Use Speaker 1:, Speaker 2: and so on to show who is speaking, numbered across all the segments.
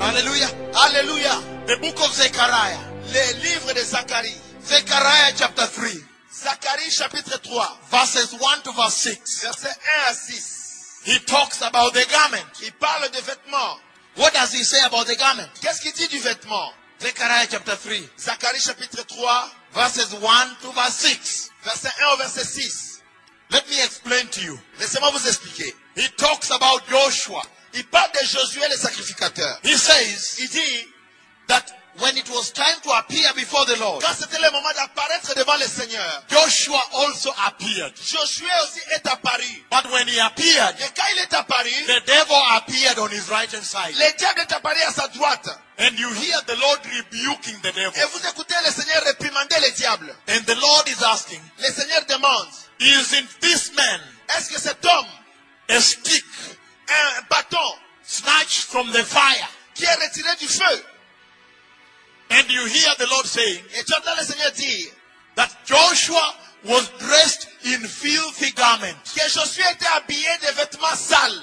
Speaker 1: Hallelujah.
Speaker 2: Alléluia.
Speaker 1: The book of Zechariah.
Speaker 2: Les livres de Zacharie.
Speaker 1: Zechariah chapter 3.
Speaker 2: Zacharie chapitre 3.
Speaker 1: Verses 1 to verse 6.
Speaker 2: Verset 1 à 6.
Speaker 1: He talks about the garment.
Speaker 2: Il parle de vêtements.
Speaker 1: What does he say about the garment?
Speaker 2: Qu'est-ce qu'il dit du vêtement?
Speaker 1: Zechariah chapter 3.
Speaker 2: Zacharie chapitre 3.
Speaker 1: Verses 1 to verse 6.
Speaker 2: Verset 1 au verset 6.
Speaker 1: Let me explain to you.
Speaker 2: Laissez-moi vous expliquer.
Speaker 1: He talks about Joshua.
Speaker 2: Il parle de Josué le sacrificateur.
Speaker 1: He says
Speaker 2: Il dit,
Speaker 1: that when it was time to appear before the Lord,
Speaker 2: quand c'était le moment d'apparaître devant le Seigneur,
Speaker 1: Joshua also appeared.
Speaker 2: Josué aussi est apparu.
Speaker 1: But when he appeared,
Speaker 2: Et quand il est apparu,
Speaker 1: the devil appeared on his right hand side.
Speaker 2: le diable est apparu à sa droite.
Speaker 1: And you hear the Lord rebuking the devil.
Speaker 2: Et vous écoutez le Seigneur réprimander le diable.
Speaker 1: And the Lord is asking,
Speaker 2: Le Seigneur demande,
Speaker 1: isn't this man
Speaker 2: est-ce que cet homme,
Speaker 1: a stick
Speaker 2: un bâton
Speaker 1: snatched from the fire?
Speaker 2: qui est retiré du feu?
Speaker 1: And you hear the Lord saying
Speaker 2: Et tu entends le Seigneur dire
Speaker 1: that Joshua was dressed in filthy garments.
Speaker 2: que Josué était habillé de vêtements sales.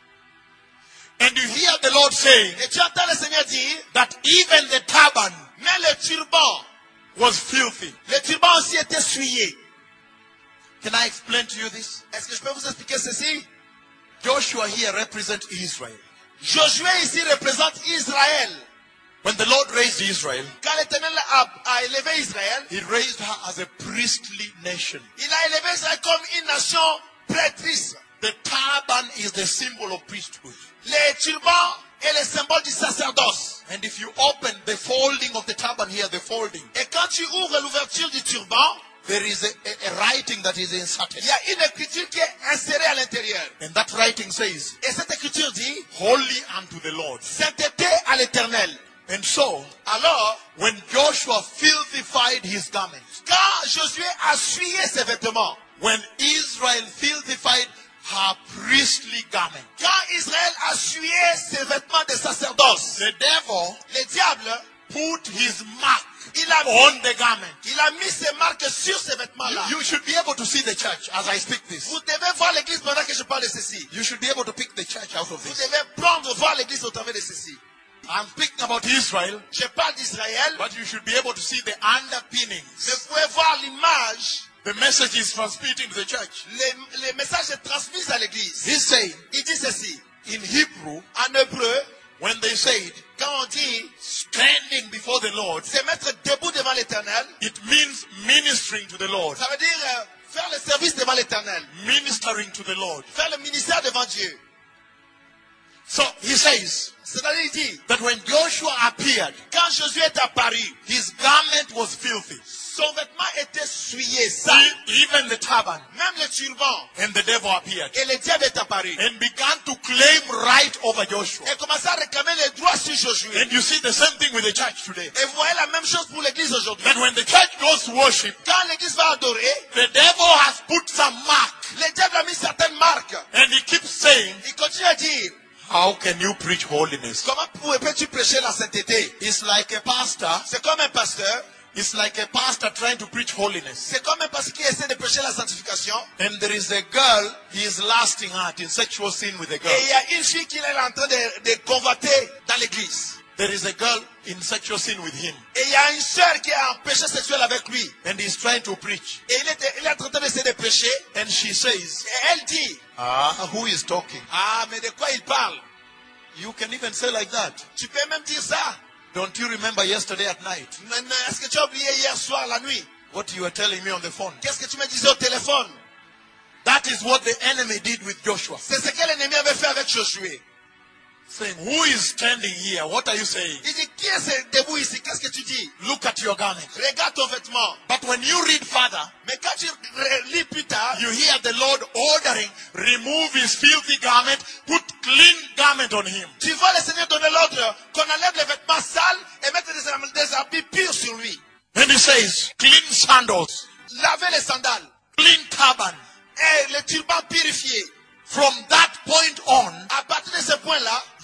Speaker 1: And you hear the Lord saying
Speaker 2: Et tu entends le Seigneur dire,
Speaker 1: that even the turban
Speaker 2: mais le turban,
Speaker 1: was filthy.
Speaker 2: le turban aussi était souillé.
Speaker 1: Can I explain to you this?
Speaker 2: Est-ce que je peux vous expliquer ceci?
Speaker 1: Joshua here represents Israel.
Speaker 2: Josué ici représente Israël.
Speaker 1: When the Lord raised Israel,
Speaker 2: Quand l'Éternel a élevé Israël,
Speaker 1: he raised her as a priestly nation.
Speaker 2: il a élevé Israël comme une nation prêtrice.
Speaker 1: The turban is the symbol of priesthood.
Speaker 2: Les turbans est le symbole du sacerdoce.
Speaker 1: And if you open the folding of the turban here, the folding,
Speaker 2: Et quand tu ouvres l'ouverture du turban,
Speaker 1: there is a writing that is inserted.
Speaker 2: il y a une écriture qui est insérée à l'intérieur.
Speaker 1: And that writing says,
Speaker 2: Et cette écriture dit,
Speaker 1: holy unto the Lord.
Speaker 2: sainteté à l'Éternel.
Speaker 1: And so,
Speaker 2: Alors,
Speaker 1: when Joshua filthified his garments,
Speaker 2: quand Josué a souillé ses vêtements,
Speaker 1: when Israel filthified her priestly garment,
Speaker 2: quand Israël a souillé ses vêtements de sacerdoce,
Speaker 1: the devil
Speaker 2: le diable,
Speaker 1: put his mark
Speaker 2: il a
Speaker 1: on the garment.
Speaker 2: mis ses marques sur ces vêtements-là.
Speaker 1: You should be able to see the church as I speak this.
Speaker 2: Vous devez voir l'église pendant que je parle de ceci.
Speaker 1: You should be able to pick the church out of
Speaker 2: Vous
Speaker 1: this.
Speaker 2: devez voir l'église au travers de ceci.
Speaker 1: I'm speaking about Israel,
Speaker 2: Je parle d'Israël,
Speaker 1: but you should be able to see the underpinnings.
Speaker 2: mais vous pouvez voir l'image,
Speaker 1: The message is transmitting to the church.
Speaker 2: les messages transmis à l'église.
Speaker 1: He's saying,
Speaker 2: Il dit ceci.
Speaker 1: in Hebrew,
Speaker 2: En hébreu,
Speaker 1: when they said,
Speaker 2: quand on dit
Speaker 1: standing before the Lord,
Speaker 2: se mettre debout devant l'Éternel,
Speaker 1: it means ministering to the Lord.
Speaker 2: ça veut dire faire le service devant l'Éternel,
Speaker 1: Ministering to the Lord.
Speaker 2: faire le ministère devant Dieu.
Speaker 1: So he says
Speaker 2: C'est-à-dire, il dit,
Speaker 1: that when Joshua appeared,
Speaker 2: quand Josué est apparu,
Speaker 1: his garment was filthy.
Speaker 2: son vêtement était souillé, sale.
Speaker 1: Even the turban.
Speaker 2: Même le turban.
Speaker 1: And the devil appeared
Speaker 2: Et le diable est apparu.
Speaker 1: and began to claim right over Joshua.
Speaker 2: Et commençait à réclamer les droits sur Josué.
Speaker 1: And you see the same thing with the church today.
Speaker 2: Et vous voyez la même chose pour l'église aujourd'hui.
Speaker 1: That when the church goes to worship,
Speaker 2: Quand l'église va adorer,
Speaker 1: the devil has put some mark.
Speaker 2: le diable a mis certaines marques.
Speaker 1: And he keeps saying,
Speaker 2: Il continue à dire,
Speaker 1: how can you preach holiness?
Speaker 2: comment peux-tu prêcher la sainteté?
Speaker 1: It's like a pastor.
Speaker 2: C'est comme un pasteur.
Speaker 1: It's like a pastor trying to preach holiness.
Speaker 2: C'est comme un pasteur qui essaie de prêcher la sanctification.
Speaker 1: And there is a girl he is lasting at in sexual sin with a girl.
Speaker 2: Et il y a une fille qu'il est en train de convoiter dans l'église.
Speaker 1: There is a girl in sexual sin with him.
Speaker 2: Et il y a une sœur qui est en péché sexuel avec lui.
Speaker 1: And he's trying to preach.
Speaker 2: Et il est en train d'essayer de prêcher.
Speaker 1: And she says,
Speaker 2: Et elle dit,
Speaker 1: who is talking?
Speaker 2: ah, mais de quoi il parle?
Speaker 1: You can even say like that.
Speaker 2: Tu peux même dire ça.
Speaker 1: Don't you remember yesterday at night
Speaker 2: Mais est-ce que tu as oublié hier soir, la nuit?
Speaker 1: what you were telling me on the phone?
Speaker 2: Qu'est-ce que tu me disais au téléphone?
Speaker 1: That is what the enemy did with Joshua.
Speaker 2: C'est ce que l'ennemi avait fait avec Josué.
Speaker 1: Saying, who is standing here? What are you saying?
Speaker 2: Il dit, qui est debout ici? Qu'est-ce que tu dis?
Speaker 1: Look at your garment.
Speaker 2: Regarde ton vêtement.
Speaker 1: But when you read further,
Speaker 2: Mais quand tu lis plus tard,
Speaker 1: you hear the Lord ordering, remove his filthy garment, put clean garment on him.
Speaker 2: tu vois le Seigneur donner l'ordre qu'on enlève les vêtements sales et mettre des habits purs sur lui.
Speaker 1: And he says, clean sandals,
Speaker 2: Laver les sandales
Speaker 1: clean turban.
Speaker 2: et les turbans purifiés.
Speaker 1: From that point on,
Speaker 2: À partir de ce point-là,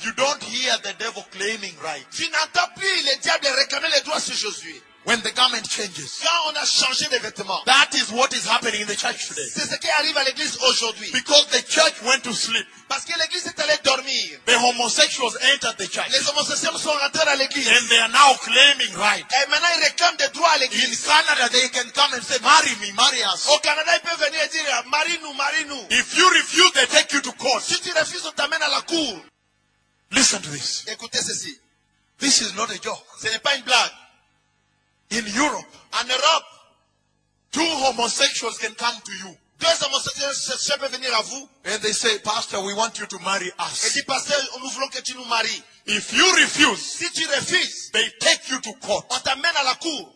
Speaker 1: You don't hear the devil claiming right.
Speaker 2: Tu n'entends plus les diables réclamer les droits sur Josué.
Speaker 1: When the garment changes.
Speaker 2: Quand on a changé de vêtements.
Speaker 1: That is what is happening in the church today.
Speaker 2: C'est ce qui arrive à l'église aujourd'hui.
Speaker 1: Because the church went to sleep.
Speaker 2: Parce que l'église est allée dormir.
Speaker 1: The homosexuals entered the church.
Speaker 2: Les homosexuels sont rentrés dans l'église.
Speaker 1: And they are now claiming right.
Speaker 2: Et maintenant ils réclament des droits à
Speaker 1: In
Speaker 2: l'église.
Speaker 1: Canada, they can come and say, marry me, marry us.
Speaker 2: Au Canada, ils peuvent venir et dire, marie-nous, marie-nous.
Speaker 1: If you refuse, they take you to court.
Speaker 2: Si tu refuses, on t'amène à la cour.
Speaker 1: Listen to this.
Speaker 2: Écoutez ceci.
Speaker 1: This is not a joke.
Speaker 2: Ce n'est pas une blague.
Speaker 1: In Europe,
Speaker 2: En Europe,
Speaker 1: 2 homosexuals can come to you.
Speaker 2: 2 homosexuels peuvent venir à vous
Speaker 1: And they say, Pastor, we want you to marry
Speaker 2: et
Speaker 1: us.
Speaker 2: dire, pasteur, nous voulons que tu nous maries.
Speaker 1: If you refuse,
Speaker 2: Si tu refuses,
Speaker 1: they take you to court.
Speaker 2: on t'amène à la cour.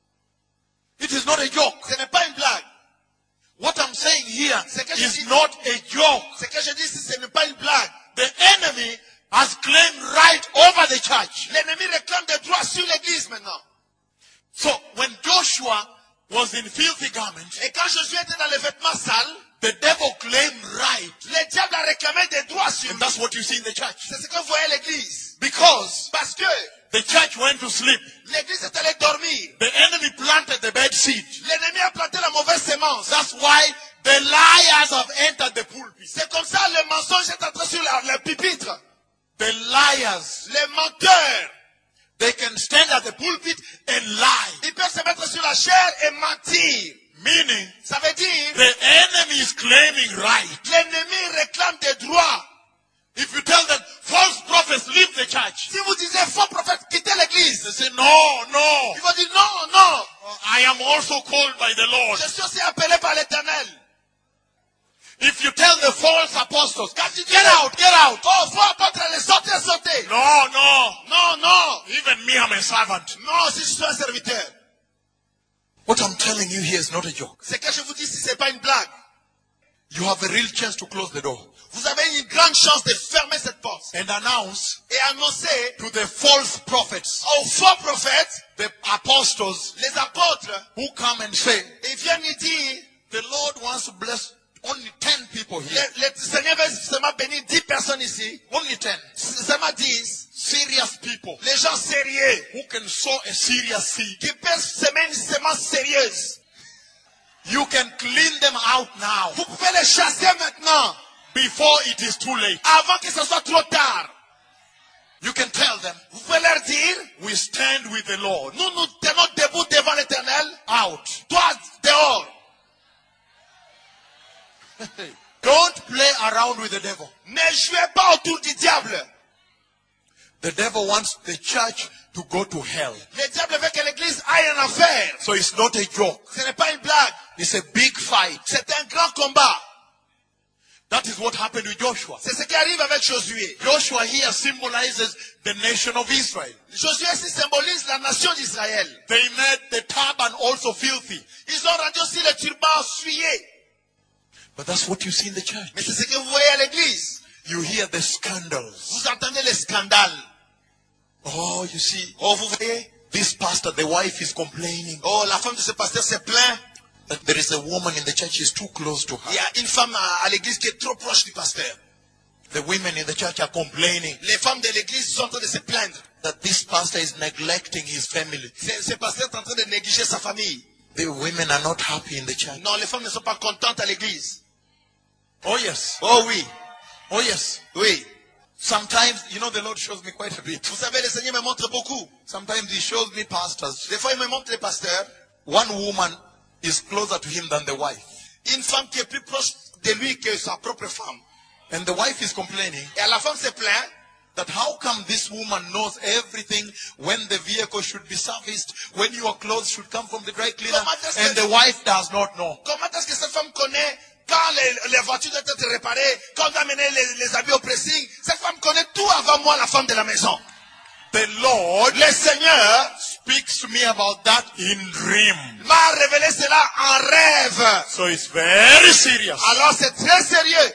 Speaker 1: It is not a joke.
Speaker 2: Ce n'est pas une blague.
Speaker 1: What I'm saying here
Speaker 2: C'est que je
Speaker 1: is
Speaker 2: dis-
Speaker 1: not a joke.
Speaker 2: Ce que je dis, ce n'est pas une blague.
Speaker 1: The enemy has claimed right over the church.
Speaker 2: L'ennemi réclame des droits sur l'église maintenant.
Speaker 1: So when Joshua was in filthy garments,
Speaker 2: Et quand Josué était dans les vêtements sales,
Speaker 1: the devil claimed right.
Speaker 2: le diable a réclamé des droits sur
Speaker 1: And
Speaker 2: lui.
Speaker 1: that's what you see in the church.
Speaker 2: C'est ce que vous voyez à l'église.
Speaker 1: Because
Speaker 2: Parce que
Speaker 1: the church went to sleep.
Speaker 2: l'église est allée dormir.
Speaker 1: The enemy planted the bad seed.
Speaker 2: L'ennemi a planté la mauvaise sémence.
Speaker 1: That's why the liars have entered the pulpit.
Speaker 2: C'est comme ça le mensonge est entré sur le pupitre.
Speaker 1: The liars,
Speaker 2: Les menteurs,
Speaker 1: they can stand at the pulpit and lie.
Speaker 2: ils peuvent se mettre sur la chair et mentir.
Speaker 1: Meaning,
Speaker 2: Ça veut dire,
Speaker 1: the enemy is claiming right.
Speaker 2: l'ennemi réclame des droits.
Speaker 1: If you tell them, false prophets leave the church,
Speaker 2: Si vous disiez faux prophète, quittez
Speaker 1: they
Speaker 2: l'église.
Speaker 1: say, no, no.
Speaker 2: Ils vont dire non, non.
Speaker 1: I am also called by the Lord.
Speaker 2: Je suis aussi appelé par l'Éternel.
Speaker 1: If you tell the false apostles,
Speaker 2: Quand tu dis,
Speaker 1: get out, get out.
Speaker 2: oh, faut apôtre, les sortez, sortez.
Speaker 1: No, no.
Speaker 2: Non, non.
Speaker 1: Even me, I'm a servant.
Speaker 2: Non, si je suis un serviteur.
Speaker 1: What I'm telling you here is not a joke.
Speaker 2: Ce que je vous dis, si c'est pas une blague.
Speaker 1: You have a real chance to close the door
Speaker 2: Vous avez une grande chance de fermer cette porte.
Speaker 1: and announce
Speaker 2: Et annoncer
Speaker 1: to the false prophets,
Speaker 2: aux faux prophètes,
Speaker 1: the apostles
Speaker 2: les apôtres,
Speaker 1: who come and say,
Speaker 2: ils viennent nous dire,
Speaker 1: the Lord wants to bless only 10 people here.
Speaker 2: le Seigneur veut seulement bénir 10 personnes ici.
Speaker 1: Only 10.
Speaker 2: Seulement 10.
Speaker 1: Serious people
Speaker 2: Les gens sérieux.
Speaker 1: who can sow a serious seed.
Speaker 2: Qui peuvent semer une semence sérieuse.
Speaker 1: You can clean them out now
Speaker 2: Vous pouvez les chasser maintenant.
Speaker 1: before it is too late.
Speaker 2: Avant que ce soit trop tard.
Speaker 1: You can tell them,
Speaker 2: Vous pouvez leur dire,
Speaker 1: we stand with the Lord.
Speaker 2: nous nous tenons debout devant l'Éternel.
Speaker 1: Out.
Speaker 2: Toi, dehors.
Speaker 1: Don't play around with the devil.
Speaker 2: Ne jouez pas autour du diable.
Speaker 1: The devil wants the church to go to hell.
Speaker 2: Le diable veut que l'église aille en enfer.
Speaker 1: So it's not a joke.
Speaker 2: Ce n'est pas une blague.
Speaker 1: It's a big fight.
Speaker 2: C'est un grand combat.
Speaker 1: That is what happened with Joshua.
Speaker 2: C'est ce qui arrive avec Josué.
Speaker 1: Joshua here symbolizes the nation of Israel.
Speaker 2: Josué ici symbolise la nation d'Israël.
Speaker 1: They made the turban also filthy.
Speaker 2: Ils ont rendu aussi le turban souillé.
Speaker 1: But that's what you see in the church.
Speaker 2: Mais c'est ce que vous voyez à l'église.
Speaker 1: You hear the scandals.
Speaker 2: Vous entendez les scandales.
Speaker 1: Oh, you see,
Speaker 2: Oh, vous voyez.
Speaker 1: this pastor, the wife is complaining
Speaker 2: Oh, la femme de ce pasteur se plaint.
Speaker 1: that there is a woman in the church who is too close to
Speaker 2: Il y
Speaker 1: her.
Speaker 2: a une femme à l'église qui est trop proche du pasteur.
Speaker 1: The women in the church are complaining
Speaker 2: Les femmes de l'église sont en train de se plaindre.
Speaker 1: that this pastor is neglecting his family.
Speaker 2: Ce pasteur est en train de négliger sa famille.
Speaker 1: The women are not happy in the church.
Speaker 2: Non, les femmes ne sont pas contentes à l'église.
Speaker 1: Oh yes.
Speaker 2: Oh oui,
Speaker 1: Oh yes.
Speaker 2: oui.
Speaker 1: Sometimes, you know, the Lord shows me quite a bit.
Speaker 2: Vous savez, le Seigneur me montre beaucoup.
Speaker 1: Sometimes he shows me pastors.
Speaker 2: Des fois, il me montre les pasteurs.
Speaker 1: One woman is closer to him than the wife.
Speaker 2: Une femme qui est plus proche de lui que sa propre femme.
Speaker 1: And the wife is complaining
Speaker 2: Et la femme se plaint.
Speaker 1: that how come this woman knows everything, when the vehicle should be serviced, when your clothes should come from the dry cleaner, and the wife does not know.
Speaker 2: Comment est-ce que cette femme connaît quand les voitures doivent être réparées, quand on doit amener les habits au pressing? Cette femme connaît tout avant moi, la femme de la maison.
Speaker 1: The Lord
Speaker 2: Le Seigneur
Speaker 1: speaks to me about that in dream.
Speaker 2: m'a révélé cela en rêve.
Speaker 1: So it's very serious.
Speaker 2: Alors c'est très sérieux.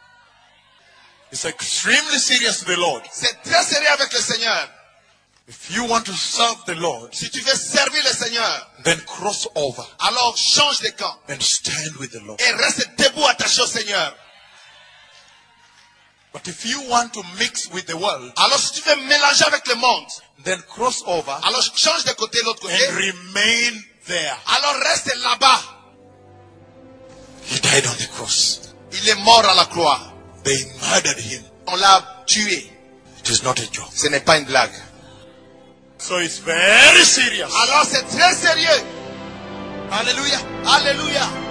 Speaker 1: It's extremely serious to the Lord.
Speaker 2: C'est très sérieux avec le Seigneur.
Speaker 1: If you want to serve the Lord,
Speaker 2: Si tu veux servir le Seigneur,
Speaker 1: then cross over
Speaker 2: alors change de camp
Speaker 1: and stand with the Lord.
Speaker 2: et reste debout attaché au Seigneur.
Speaker 1: But if you want to mix with the world,
Speaker 2: Alors si tu veux mélanger avec le monde,
Speaker 1: then cross over
Speaker 2: alors change de côté, l'autre côté.
Speaker 1: and remain there.
Speaker 2: Alors reste là-bas.
Speaker 1: He died on the cross.
Speaker 2: Il est mort à la croix.
Speaker 1: They murdered him.
Speaker 2: On l'a tué.
Speaker 1: It is not a joke.
Speaker 2: Ce n'est pas une blague.
Speaker 1: So it's very serious.
Speaker 2: Alors c'est très sérieux.
Speaker 1: Hallelujah.
Speaker 2: Alléluia.